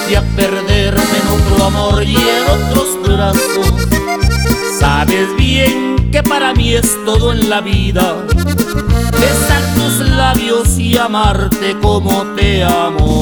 a perderme en otro amor y en otros brazos. Sabes bien que para mí es todo en la vida besar tus labios y amarte como te amo.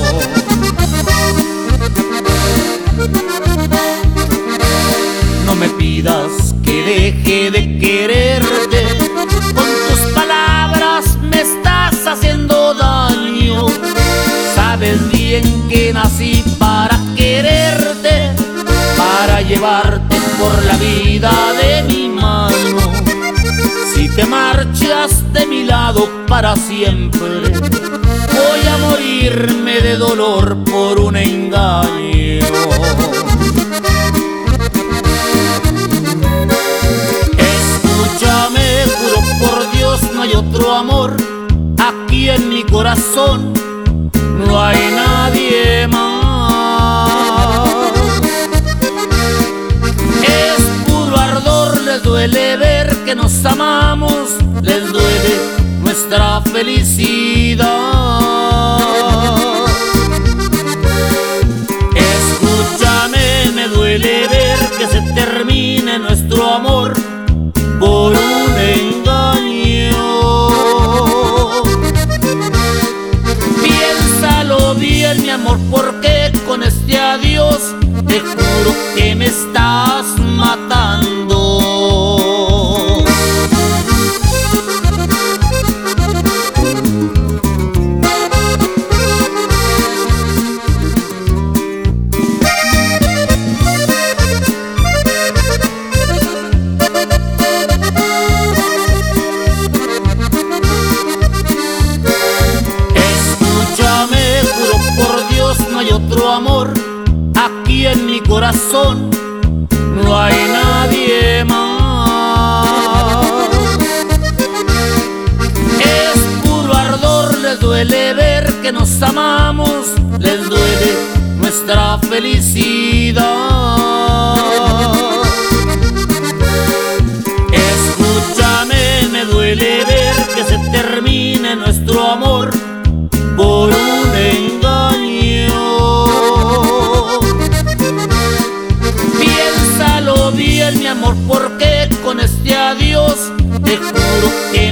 No me pidas que deje de quererte, con tus palabras me estás haciendo daño. Sabes bien que nací para quererte, para llevarte por la vida de mi mano. Si te marchas de mi lado para siempre, voy a morirme de dolor por un engaño. Escúchame, juro por Dios, no hay otro amor aquí en mi corazón, no hay nadie más. Es puro ardor, les duele ver que nos amamos, les duele nuestra felicidad. Escúchame, me duele ver que se termine nuestro amor por un engaño. Piénsalo bien, mi amor, porque con este adiós te juro que me estás matando. No hay otro amor aquí en mi corazón, no hay nadie más. Es puro ardor, les duele ver que nos amamos, les duele nuestra felicidad. Escúchame, me duele ver que se termine nuestro amor por un engaño. Piénsalo bien, mi amor, porque con este adiós te juro que